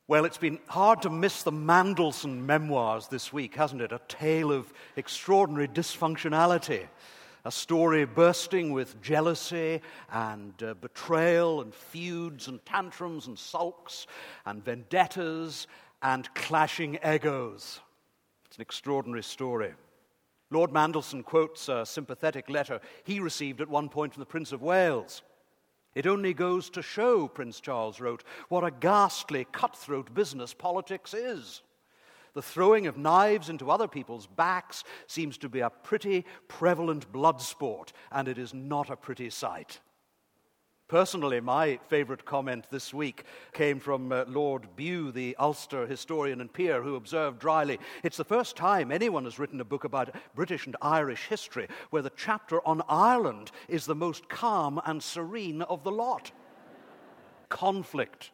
Well, it's been hard to miss the Mandelson memoirs this week, hasn't it? A tale of extraordinary dysfunctionality. A story bursting with jealousy and betrayal and feuds and tantrums and sulks and vendettas and clashing egos. It's an extraordinary story. Lord Mandelson quotes a sympathetic letter he received at one point from the Prince of Wales. It only goes to show, Prince Charles wrote, what a ghastly, cutthroat business politics is. The throwing of knives into other people's backs seems to be a pretty prevalent blood sport, and it is not a pretty sight. Personally, my favourite comment this week came from Lord Bute, the Ulster historian and peer, who observed dryly, "It's the first time anyone has written a book about British and Irish history where the chapter on Ireland is the most calm and serene of the lot." Conflict,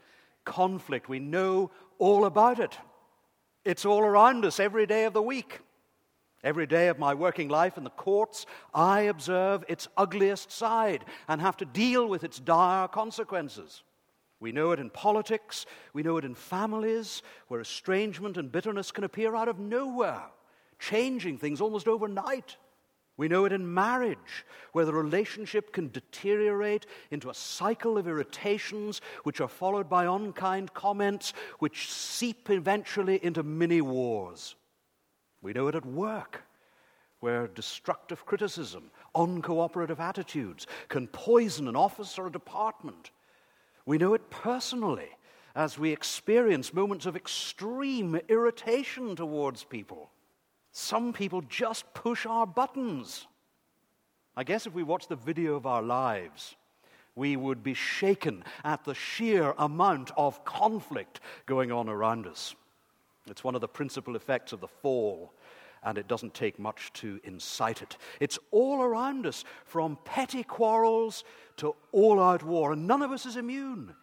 we know all about it. It's all around us every day of the week. Every day of my working life in the courts, I observe its ugliest side and have to deal with its dire consequences. We know it in politics, we know it in families, where estrangement and bitterness can appear out of nowhere, changing things almost overnight. We know it in marriage, where the relationship can deteriorate into a cycle of irritations which are followed by unkind comments which seep eventually into mini-wars. We know it at work, where destructive criticism, uncooperative attitudes can poison an office or a department. We know it personally, as we experience moments of extreme irritation towards people. Some people just push our buttons. I guess if we watched the video of our lives, we would be shaken at the sheer amount of conflict going on around us. It's one of the principal effects of the fall, and it doesn't take much to incite it. It's all around us, from petty quarrels to all-out war, and none of us is immune.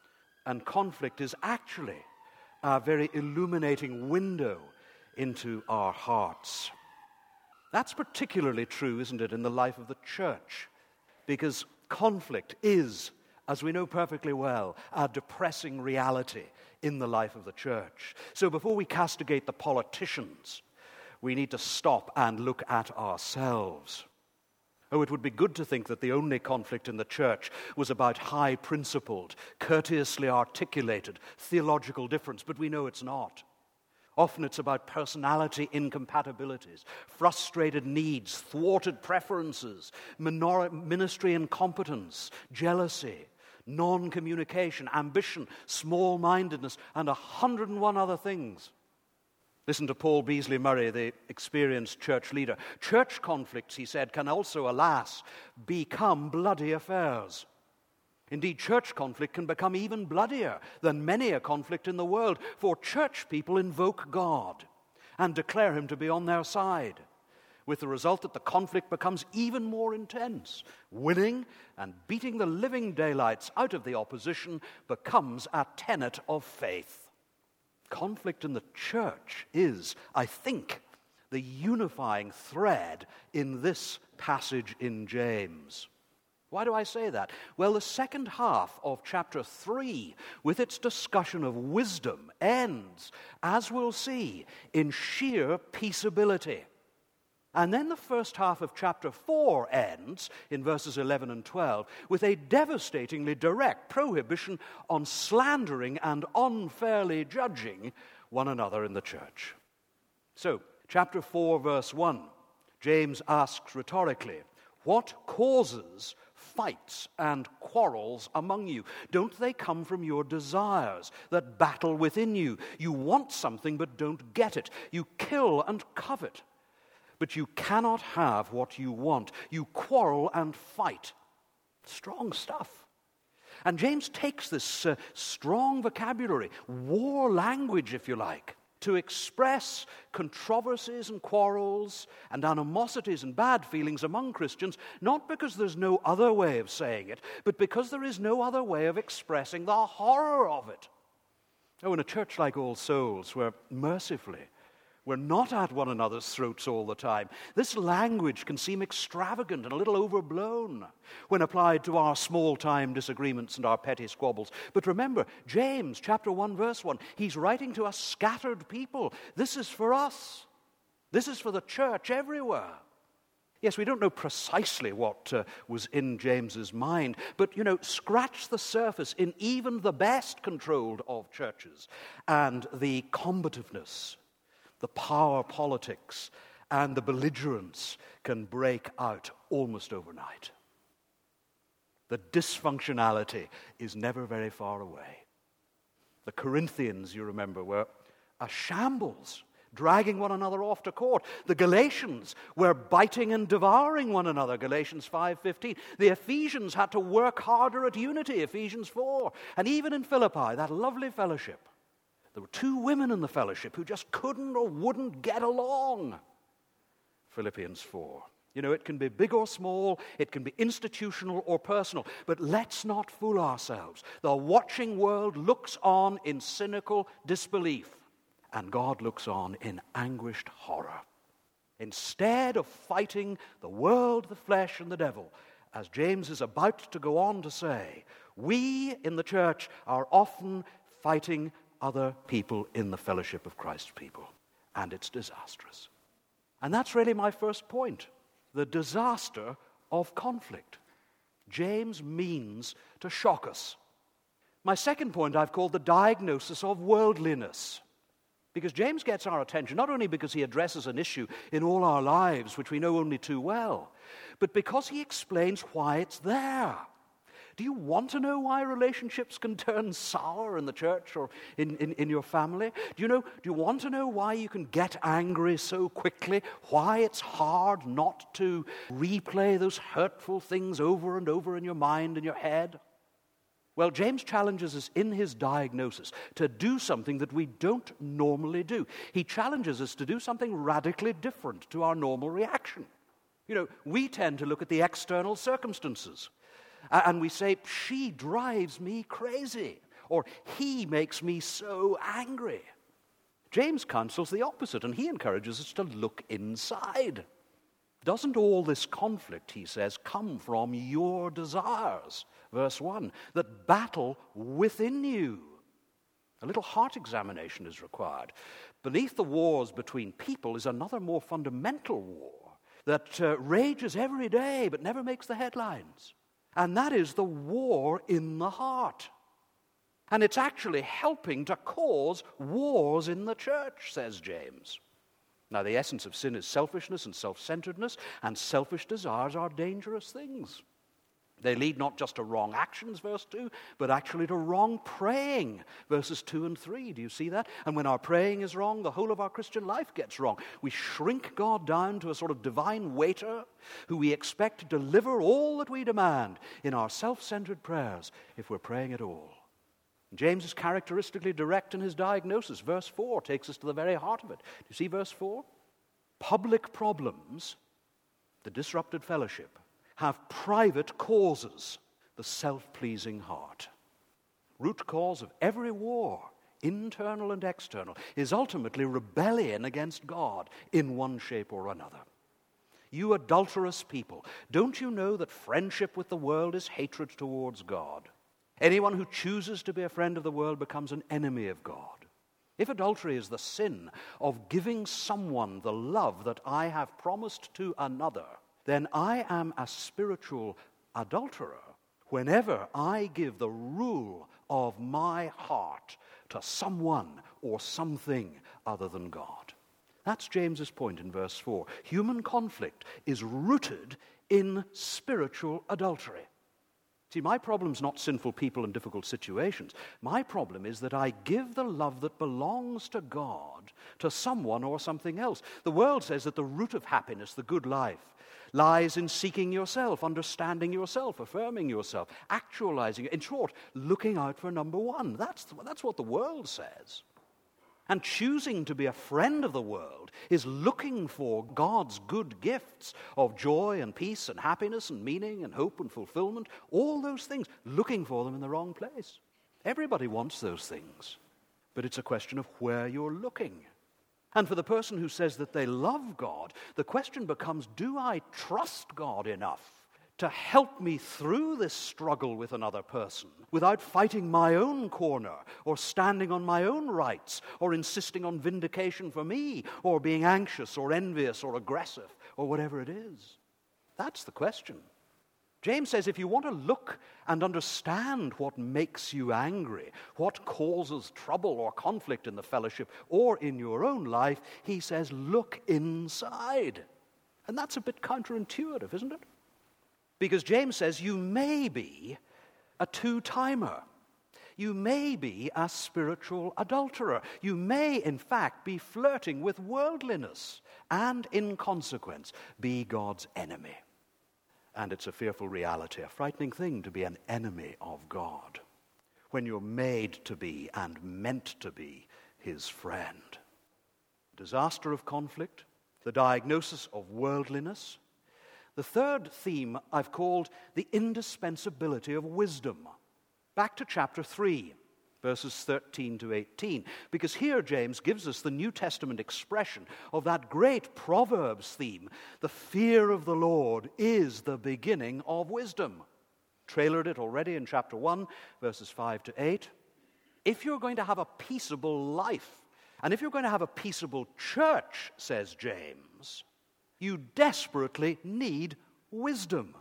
And conflict is actually a very illuminating window into our hearts. That's particularly true, isn't it, in the life of the church? Because conflict is, as we know perfectly well, a depressing reality in the life of the church. So before we castigate the politicians, we need to stop and look at ourselves. Oh, it would be good to think that the only conflict in the church was about high-principled, courteously articulated theological difference, but we know it's not. Often it's about personality incompatibilities, frustrated needs, thwarted preferences, ministry incompetence, jealousy, non-communication, ambition, small-mindedness, and 101 other things. Listen to Paul Beasley Murray, the experienced church leader. Church conflicts, he said, can also, alas, become bloody affairs. Indeed, church conflict can become even bloodier than many a conflict in the world, for church people invoke God and declare him to be on their side, with the result that the conflict becomes even more intense. Winning and beating the living daylights out of the opposition becomes a tenet of faith. Conflict in the church is, I think, the unifying thread in this passage in James. Why do I say that? Well, the second half of chapter 3, with its discussion of wisdom, ends, as we'll see, in sheer peaceability. And then the first half of chapter 4 ends, in verses 11 and 12, with a devastatingly direct prohibition on slandering and unfairly judging one another in the church. So, chapter 4, verse 1, James asks rhetorically, what causes fights and quarrels among you? Don't they come from your desires that battle within you? You want something but don't get it. You kill and covet, but you cannot have what you want. You quarrel and fight. Strong stuff. And James takes this strong vocabulary, war language, if you like, to express controversies and quarrels and animosities and bad feelings among Christians, not because there's no other way of saying it, but because there is no other way of expressing the horror of it. Oh, in a church like All Souls, where mercifully We're not at one another's throats all the time. This language can seem extravagant and a little overblown when applied to our small-time disagreements and our petty squabbles. But remember, James chapter 1, verse 1, he's writing to a scattered people. This is for us. This is for the church everywhere. Yes, we don't know precisely what was in James's mind, but, scratch the surface in even the best controlled of churches, and the combativeness, the power politics, and the belligerence can break out almost overnight. The dysfunctionality is never very far away. The Corinthians, you remember, were a shambles, dragging one another off to court. The Galatians were biting and devouring one another, Galatians 5:15. The Ephesians had to work harder at unity, Ephesians 4. And even in Philippi, that lovely fellowship, there were 2 women in the fellowship who just couldn't or wouldn't get along, Philippians 4. It can be big or small, it can be institutional or personal, but let's not fool ourselves. The watching world looks on in cynical disbelief, and God looks on in anguished horror. Instead of fighting the world, the flesh, and the devil, as James is about to go on to say, we in the church are often fighting other people in the fellowship of Christ's people, and it's disastrous. And that's really my first point, the disaster of conflict. James means to shock us. My second point I've called the diagnosis of worldliness. Because James gets our attention not only because he addresses an issue in all our lives which we know only too well, but because he explains why it's there. Do you want to know why relationships can turn sour in the church or in your family? Do you want to know why you can get angry so quickly? Why it's hard not to replay those hurtful things over and over in your mind and your head? Well, James challenges us in his diagnosis to do something that we don't normally do. He challenges us to do something radically different to our normal reaction. We tend to look at the external circumstances and we say, she drives me crazy, or he makes me so angry. James counsels the opposite, and he encourages us to look inside. Doesn't all this conflict, he says, come from your desires? Verse 1, that battle within you. A little heart examination is required. Beneath the wars between people is another more fundamental war that rages every day but never makes the headlines. And that is the war in the heart. And it's actually helping to cause wars in the church, says James. Now, the essence of sin is selfishness and self-centeredness, and selfish desires are dangerous things. They lead not just to wrong actions, verse 2, but actually to wrong praying, verses 2 and 3. Do you see that? And when our praying is wrong, the whole of our Christian life gets wrong. We shrink God down to a sort of divine waiter who we expect to deliver all that we demand in our self-centered prayers if we're praying at all. James is characteristically direct in his diagnosis. Verse 4 takes us to the very heart of it. Do you see verse 4? Public problems, the disrupted fellowship, have private causes, the self-pleasing heart. Root cause of every war, internal and external, is ultimately rebellion against God in one shape or another. You adulterous people, don't you know that friendship with the world is hatred towards God? Anyone who chooses to be a friend of the world becomes an enemy of God. If adultery is the sin of giving someone the love that I have promised to another, then I am a spiritual adulterer whenever I give the rule of my heart to someone or something other than God. That's James's point in verse 4. Human conflict is rooted in spiritual adultery. See, my problem's not sinful people and difficult situations. My problem is that I give the love that belongs to God to someone or something else. The world says that the root of happiness, the good life, lies in seeking yourself, understanding yourself, affirming yourself, actualizing it. In short, looking out for number one. That's what the world says. And choosing to be a friend of the world is looking for God's good gifts of joy and peace and happiness and meaning and hope and fulfillment, all those things, looking for them in the wrong place. Everybody wants those things, but it's a question of where you're looking. And for the person who says that they love God, the question becomes, do I trust God enough to help me through this struggle with another person without fighting my own corner or standing on my own rights or insisting on vindication for me or being anxious or envious or aggressive or whatever it is? That's the question. James says if you want to look and understand what makes you angry, what causes trouble or conflict in the fellowship or in your own life, he says look inside. And that's a bit counterintuitive, isn't it? Because James says you may be a two-timer. You may be a spiritual adulterer. You may, in fact, be flirting with worldliness and, in consequence, be God's enemy. And it's a fearful reality, a frightening thing to be an enemy of God when you're made to be and meant to be his friend. Disaster of conflict, the diagnosis of worldliness. The third theme I've called the indispensability of wisdom. Back to chapter 3, verses 13 to 18, because here James gives us the New Testament expression of that great Proverbs theme, the fear of the Lord is the beginning of wisdom. Trailered it already in chapter 1, verses 5 to 8. If you're going to have a peaceable life, and if you're going to have a peaceable church, says James, you desperately need wisdom.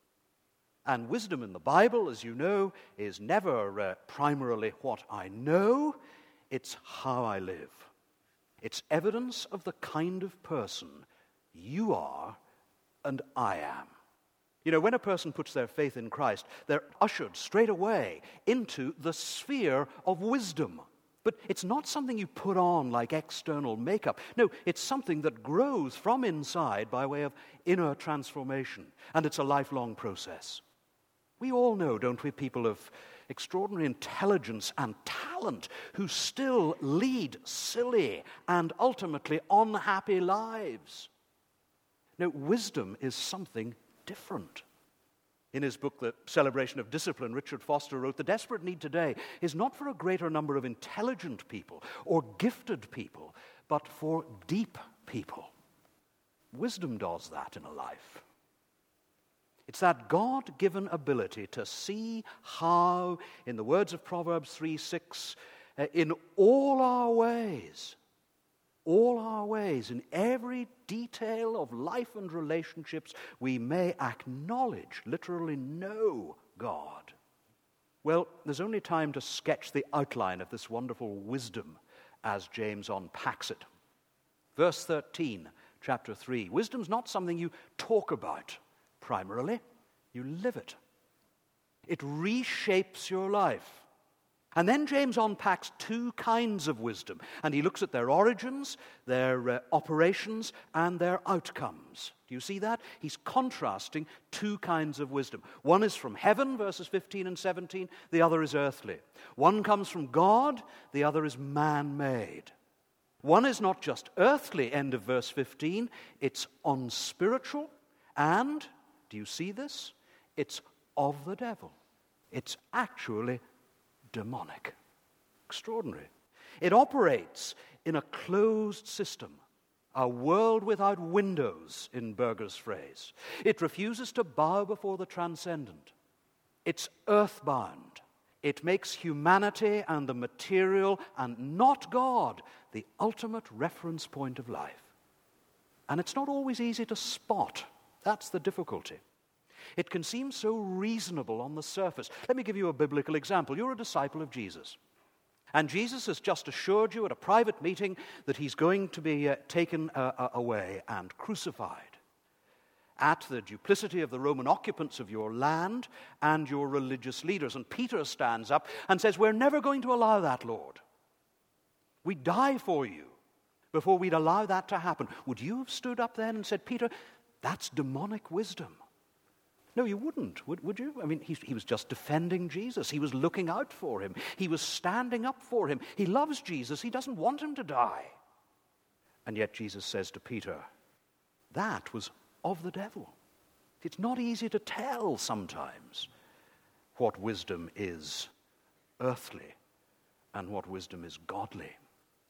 And wisdom in the Bible, as you know, is never primarily what I know, it's how I live. It's evidence of the kind of person you are and I am. You know, when a person puts their faith in Christ, they're ushered straight away into the sphere of wisdom. But it's not something you put on like external makeup. No, it's something that grows from inside by way of inner transformation. And it's a lifelong process. We all know, don't we, people of extraordinary intelligence and talent who still lead silly and ultimately unhappy lives. Now, wisdom is something different. In his book, The Celebration of Discipline, Richard Foster wrote, the desperate need today is not for a greater number of intelligent people or gifted people, but for deep people. Wisdom does that in a life. It's that God-given ability to see how, in the words of Proverbs 3:6, in all our ways, in every detail of life and relationships, we may acknowledge, literally know God. Well, there's only time to sketch the outline of this wonderful wisdom as James unpacks it. Verse 13, chapter 3. Wisdom's not something you talk about. Primarily, you live it. It reshapes your life. And then James unpacks two kinds of wisdom, and he looks at their origins, their operations, and their outcomes. Do you see that? He's contrasting two kinds of wisdom. One is from heaven, verses 15 and 17. The other is earthly. One comes from God, the other is man-made. One is not just earthly, end of verse 15. It's unspiritual, and do you see this? It's of the devil. It's actually demonic. Extraordinary. It operates in a closed system, a world without windows, in Berger's phrase. It refuses to bow before the transcendent. It's earthbound. It makes humanity and the material and not God the ultimate reference point of life. And it's not always easy to spot. That's the difficulty. It can seem so reasonable on the surface. Let me give you a biblical example. You're a disciple of Jesus. And Jesus has just assured you at a private meeting that he's going to be taken away and crucified at the duplicity of the Roman occupants of your land and your religious leaders. And Peter stands up and says, we're never going to allow that, Lord. We'd die for you before we'd allow that to happen. Would you have stood up then and said, Peter, that's demonic wisdom? No, you wouldn't, would you? I mean, he was just defending Jesus. He was looking out for him. He was standing up for him. He loves Jesus. He doesn't want him to die. And yet Jesus says to Peter, that was of the devil. It's not easy to tell sometimes what wisdom is earthly and what wisdom is godly.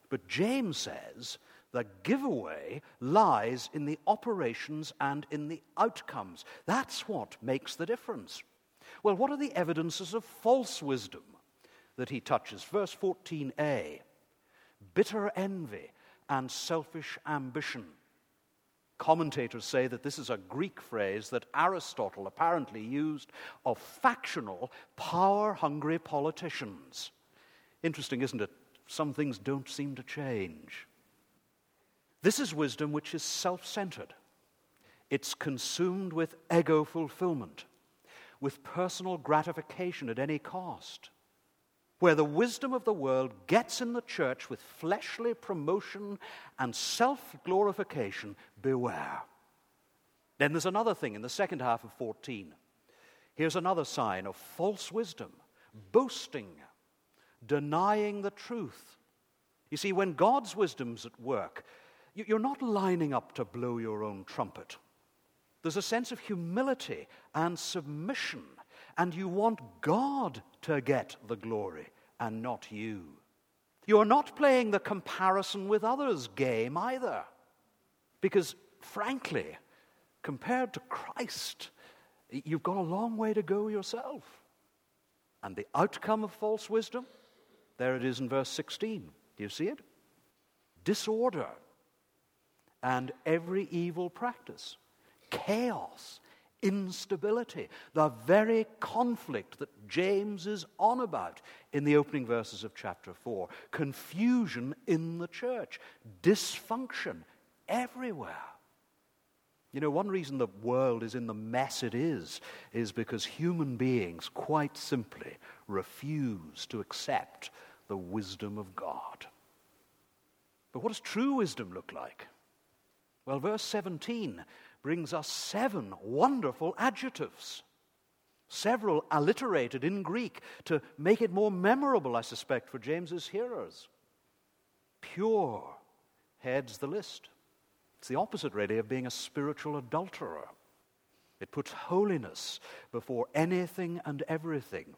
But James says the giveaway lies in the operations and in the outcomes. That's what makes the difference. Well, what are the evidences of false wisdom that he touches? Verse 14a, bitter envy and selfish ambition. Commentators say that this is a Greek phrase that Aristotle apparently used of factional, power-hungry politicians. Interesting, isn't it? Some things don't seem to change. This is wisdom which is self-centered. It's consumed with ego fulfillment, with personal gratification at any cost. Where the wisdom of the world gets in the church with fleshly promotion and self-glorification, beware. Then there's another thing in the second half of 14. Here's another sign of false wisdom: boasting, denying the truth. You see, when God's wisdom's at work, you're not lining up to blow your own trumpet. There's a sense of humility and submission, and you want God to get the glory and not you. You're not playing the comparison with others game either, because frankly, compared to Christ, you've got a long way to go yourself. And the outcome of false wisdom, there it is in verse 16. Do you see it? Disorder and every evil practice, chaos, instability, the very conflict that James is on about in the opening verses of chapter 4. Confusion in the church, dysfunction everywhere. You know, one reason the world is in the mess it is because human beings quite simply refuse to accept the wisdom of God. But what does true wisdom look like? Well, verse 17 brings us 7 wonderful adjectives, several alliterated in Greek to make it more memorable, I suspect, for James's hearers. Pure heads the list. It's the opposite, really, of being a spiritual adulterer. It puts holiness before anything and everything.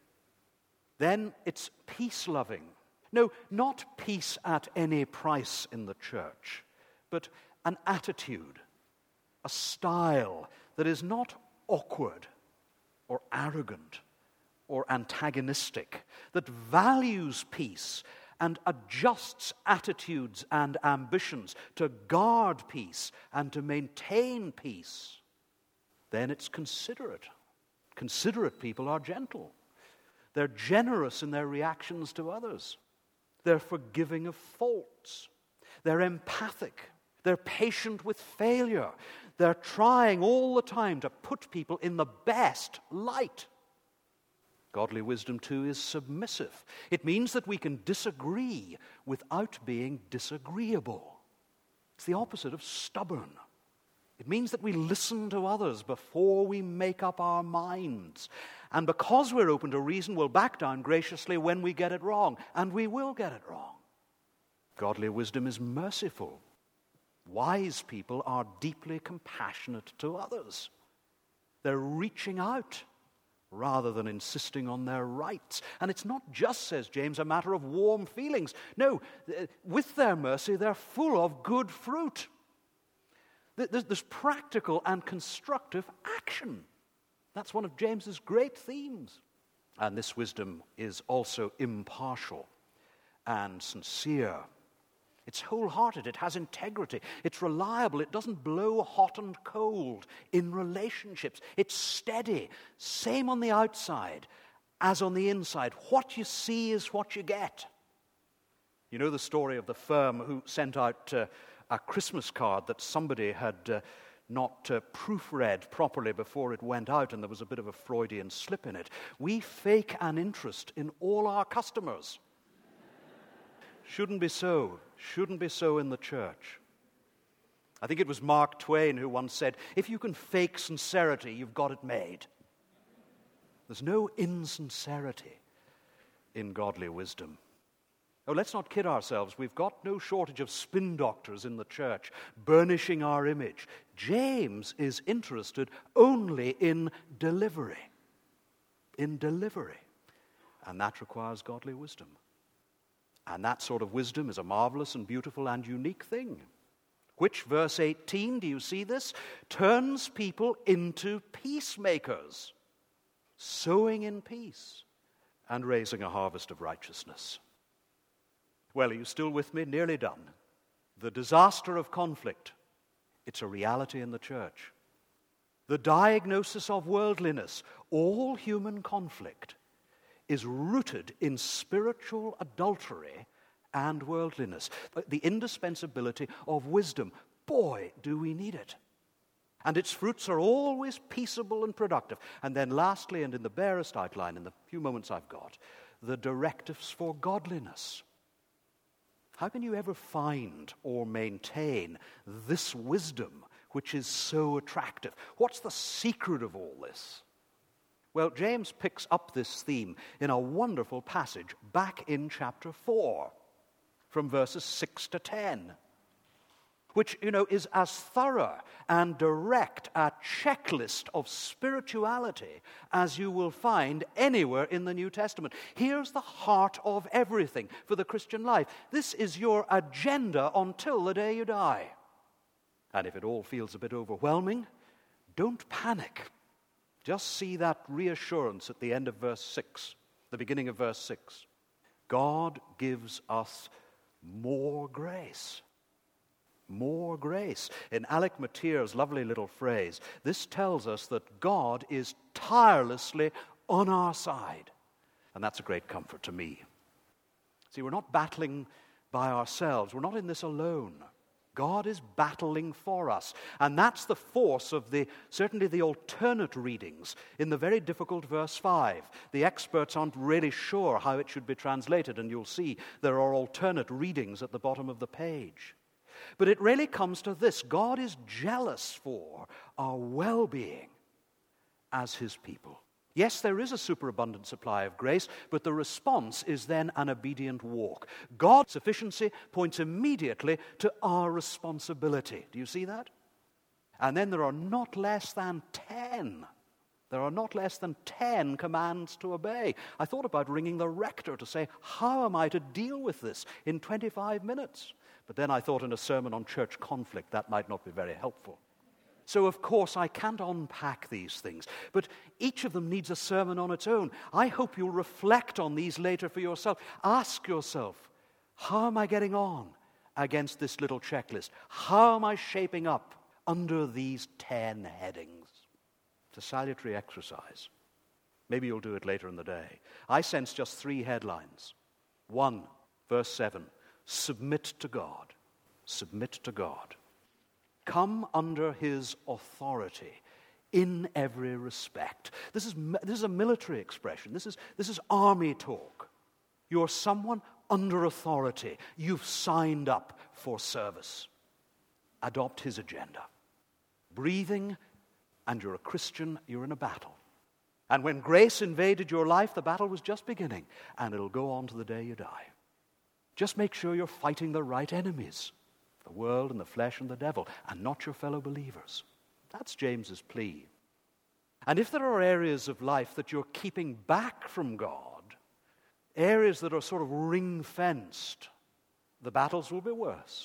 Then it's peace-loving. No, not peace at any price in the church, but an attitude, a style that is not awkward or arrogant or antagonistic, that values peace and adjusts attitudes and ambitions to guard peace and to maintain peace. Then it's considerate. Considerate people are gentle. They're generous in their reactions to others. They're forgiving of faults. They're empathic. They're patient with failure. They're trying all the time to put people in the best light. Godly wisdom, too, is submissive. It means that we can disagree without being disagreeable. It's the opposite of stubborn. It means that we listen to others before we make up our minds. And because we're open to reason, we'll back down graciously when we get it wrong. And we will get it wrong. Godly wisdom is merciful. Wise people are deeply compassionate to others. They're reaching out rather than insisting on their rights. And it's not just, says James, a matter of warm feelings. No, with their mercy, they're full of good fruit. There's practical and constructive action. That's one of James's great themes. And this wisdom is also impartial and sincere. It's wholehearted, it has integrity, it's reliable, it doesn't blow hot and cold in relationships. It's steady, same on the outside as on the inside. What you see is what you get. You know the story of the firm who sent out a Christmas card that somebody had not proofread properly before it went out, and there was a bit of a Freudian slip in it. We fake an interest in all our customers. Shouldn't be so. Shouldn't be so in the church. I think it was Mark Twain who once said, if you can fake sincerity, you've got it made. There's no insincerity in godly wisdom. Oh, let's not kid ourselves. We've got no shortage of spin doctors in the church, burnishing our image. James is interested only in delivery. In delivery. And that requires godly wisdom. And that sort of wisdom is a marvelous and beautiful and unique thing, which, verse 18, do you see this? Turns people into peacemakers, sowing in peace and raising a harvest of righteousness. Well, are you still with me? Nearly done. The disaster of conflict, it's a reality in the church. The diagnosis of worldliness, all human conflict, is rooted in spiritual adultery and worldliness. The indispensability of wisdom. Boy, do we need it. And its fruits are always peaceable and productive. And then lastly, and in the barest outline, in the few moments I've got, the directives for godliness. How can you ever find or maintain this wisdom which is so attractive? What's the secret of all this? Well, James picks up this theme in a wonderful passage back in chapter 4, from verses 6 to 10, which, is as thorough and direct a checklist of spirituality as you will find anywhere in the New Testament. Here's the heart of everything for the Christian life. This is your agenda until the day you die. And if it all feels a bit overwhelming, don't panic. Just see that reassurance at the end of verse 6, the beginning of verse 6. God gives us more grace. More grace. In Alec Mateer's lovely little phrase, this tells us that God is tirelessly on our side. And that's a great comfort to me. See, we're not battling by ourselves. We're not in this alone. God is battling for us. And that's the force of certainly the alternate readings in the very difficult verse 5. The experts aren't really sure how it should be translated, and you'll see there are alternate readings at the bottom of the page. But it really comes to this: God is jealous for our well-being as his people. Yes, there is a superabundant supply of grace, but the response is then an obedient walk. God's sufficiency points immediately to our responsibility. Do you see that? And then there are not less than 10. There are not less than 10 commands to obey. I thought about ringing the rector to say, how am I to deal with this in 25 minutes? But then I thought in a sermon on church conflict that might not be very helpful. So, of course, I can't unpack these things, but each of them needs a sermon on its own. I hope you'll reflect on these later for yourself. Ask yourself, how am I getting on against this little checklist? How am I shaping up under these 10 headings? It's a salutary exercise. Maybe you'll do it later in the day. I sense just 3 headlines. 1, verse 7, submit to God. Submit to God. Come under his authority in every respect. This is a military expression. This is army talk. You're someone under authority. You've signed up for service. Adopt his agenda. Breathing, and you're a Christian, you're in a battle. And when grace invaded your life, the battle was just beginning, and it'll go on to the day you die. Just make sure you're fighting the right enemies. The world and the flesh and the devil, and not your fellow believers. That's James's plea. And if there are areas of life that you're keeping back from God, areas that are sort of ring-fenced, the battles will be worse,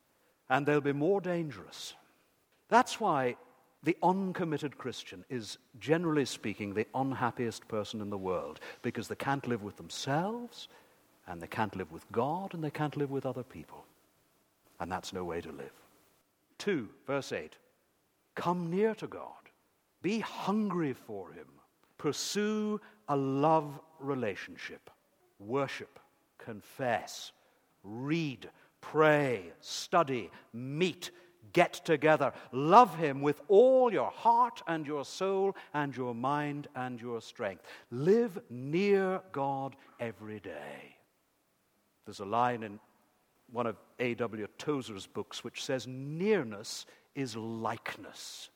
and they'll be more dangerous. That's why the uncommitted Christian is, generally speaking, the unhappiest person in the world, because they can't live with themselves, and they can't live with God, and they can't live with other people. And that's no way to live. 2, verse 8. Come near to God. Be hungry for him. Pursue a love relationship. Worship, confess, read, pray, study, meet, get together. Love him with all your heart and your soul and your mind and your strength. Live near God every day. There's a line in one of A.W. Tozer's books which says nearness is likeness.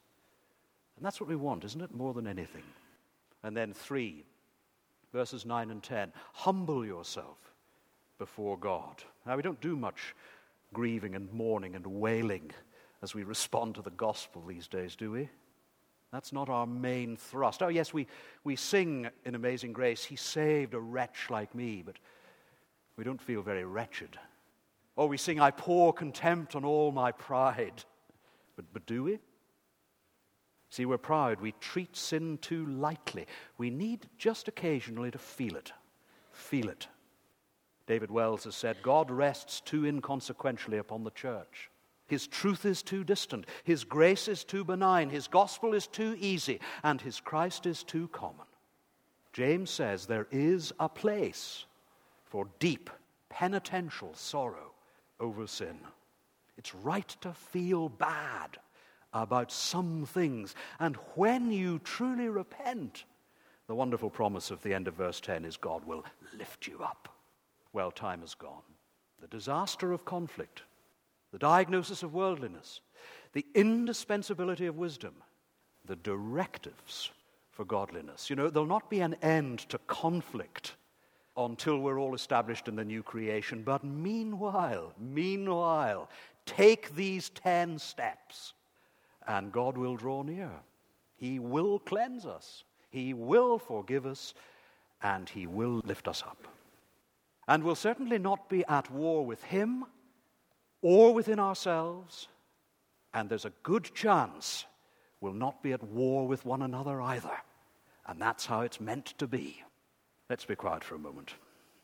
And that's what we want, isn't it? More than anything. And then 3, verses 9 and 10. Humble yourself before God. Now, we don't do much grieving and mourning and wailing as we respond to the gospel these days, do we? That's not our main thrust. Oh, yes, we sing in Amazing Grace, he saved a wretch like me, but we don't feel very wretched. Or we sing, I pour contempt on all my pride. But do we? See, we're proud. We treat sin too lightly. We need just occasionally to feel it. Feel it. David Wells has said, God rests too inconsequentially upon the church. His truth is too distant. His grace is too benign. His gospel is too easy. And his Christ is too common. James says there is a place for deep, penitential sorrow over sin. It's right to feel bad about some things. And when you truly repent, the wonderful promise of the end of verse 10 is God will lift you up. Well, time has gone. The disaster of conflict, the diagnosis of worldliness, the indispensability of wisdom, the directives for godliness. You know, there'll not be an end to conflict until we're all established in the new creation. But meanwhile, take these 10 steps and God will draw near. He will cleanse us. He will forgive us and he will lift us up. And we'll certainly not be at war with him or within ourselves. And there's a good chance we'll not be at war with one another either. And that's how it's meant to be. Let's be quiet for a moment.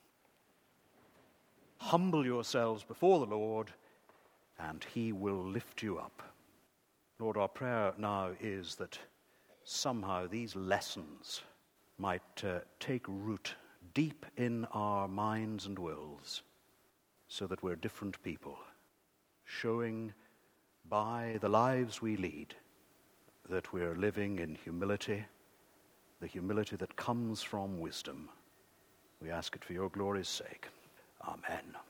Humble yourselves before the Lord, and he will lift you up. Lord, our prayer now is that somehow these lessons might take root deep in our minds and wills, so that we're different people, showing by the lives we lead that we're living in humility, the humility that comes from wisdom. We ask it for your glory's sake. Amen.